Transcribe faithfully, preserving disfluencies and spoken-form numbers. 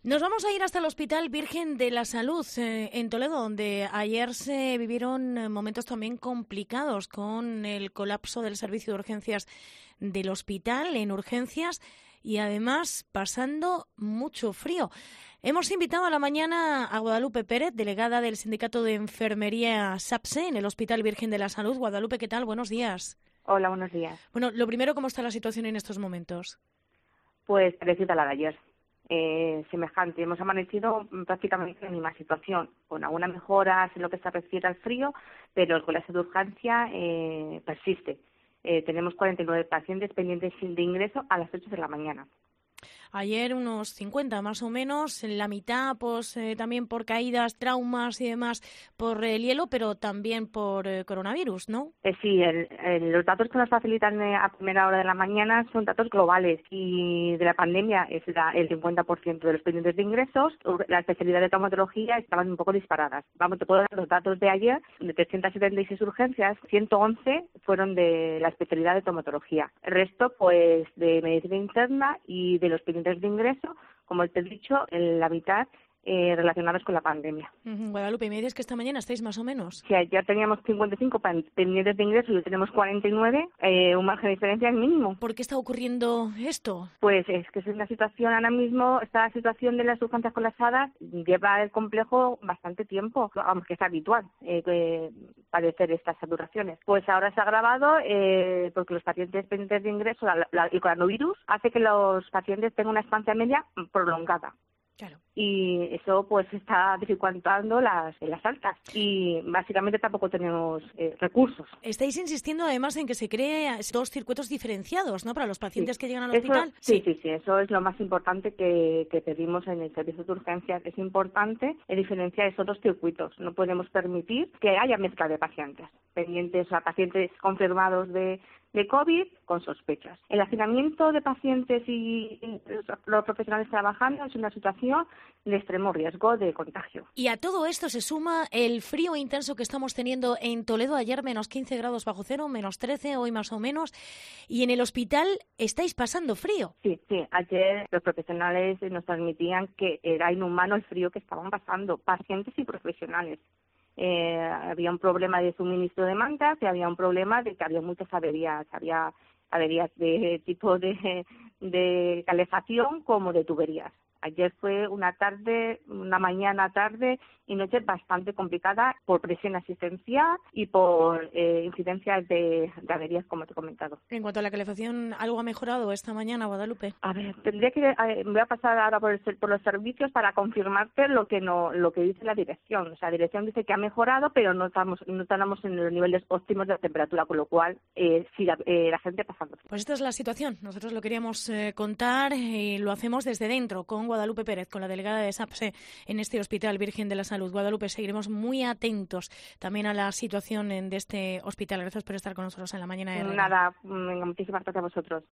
Nos vamos a ir hasta el Hospital Virgen de la Salud eh, en Toledo, donde ayer se vivieron momentos también complicados con el colapso del servicio de urgencias del hospital en urgencias y además pasando mucho frío. Hemos invitado a la mañana a Guadalupe Pérez, delegada del Sindicato de Enfermería SAPSE en el Hospital Virgen de la Salud. Guadalupe, ¿qué tal? Buenos días. Hola, buenos días. Bueno, lo primero, ¿cómo está la situación en estos momentos? Pues parecida a la de ayer. Eh, semejante. Hemos amanecido prácticamente en la misma situación, con algunas mejoras en lo que se refiere al frío, pero el colapso de urgencia eh, persiste. Eh, tenemos cuarenta y nueve pacientes pendientes de ingreso a las ocho de la mañana. Ayer unos cincuenta más o menos, en la mitad pues eh, también por caídas, traumas y demás por el hielo, pero también por eh, coronavirus, ¿no? Eh, sí, el, el, los datos que nos facilitan eh, a primera hora de la mañana son datos globales y de la pandemia es la, el cincuenta por ciento de los pendientes de ingresos. La especialidad de traumatología estaban un poco disparadas. Vamos, te puedo dar los datos de ayer, de trescientas setenta y seis urgencias, ciento once fueron de la especialidad de traumatología. El resto, pues, de medicina interna y de los pendientes de ingreso, como te he dicho, en la mitad eh, relacionados con la pandemia. Uh-huh. Guadalupe, ¿me dices que esta mañana estáis más o menos? Sí, ya teníamos cincuenta y cinco pendientes de ingreso y hoy tenemos cuarenta y nueve, eh, un margen de diferencia es mínimo. ¿Por qué está ocurriendo esto? Pues es que es una situación ahora mismo, esta situación de las urgencias colapsadas lleva el complejo bastante tiempo, vamos, que es habitual eh, que padecer estas saturaciones. Pues ahora se ha agravado eh, porque los pacientes pendientes de ingreso, la, la, el coronavirus, hace que los pacientes tengan una estancia media prolongada. Claro. Y eso pues está dificultando las, las altas y básicamente tampoco tenemos eh, recursos. Estáis insistiendo además en que se creen dos circuitos diferenciados, ¿no?, para los pacientes sí. que llegan al eso, hospital. Sí, sí, sí, eso es lo más importante que, que pedimos en el servicio de urgencias. Es importante diferenciar esos dos circuitos. No podemos permitir que haya mezcla de pacientes pendientes, o sea, pacientes confirmados de de COVID con sospechas. El hacinamiento de pacientes y los profesionales trabajando es una situación de extremo riesgo de contagio. Y a todo esto se suma el frío intenso que estamos teniendo en Toledo. Ayer menos quince grados bajo cero, menos trece, hoy más o menos. Y en el hospital estáis pasando frío. Sí, sí. Ayer los profesionales nos transmitían que era inhumano el frío que estaban pasando, pacientes y profesionales. Eh, había un problema de suministro de mantas y había un problema de que había muchas averías, había averías de tipo de, de calefacción como de tuberías. Ayer fue una tarde, una mañana, tarde y noche bastante complicada por presión asistencial y por eh, incidencias de, de averías, como te he comentado. En cuanto a la calefacción, ¿algo ha mejorado esta mañana, Guadalupe? A ver, tendría que eh, voy a pasar ahora por, el, por los servicios para confirmarte lo que no, lo que dice la dirección. O sea, la dirección dice que ha mejorado, pero no estamos, no estamos en los niveles óptimos de temperatura, con lo cual eh, sí, la, eh, la gente pasando. Pues esta es la situación. Nosotros lo queríamos eh, contar y lo hacemos desde dentro con Guadalupe Pérez, con la delegada de SAPSE en este Hospital Virgen de la Salud. Guadalupe, seguiremos muy atentos también a la situación de este hospital. Gracias por estar con nosotros en la mañana de Nada, muchísimas gracias a vosotros.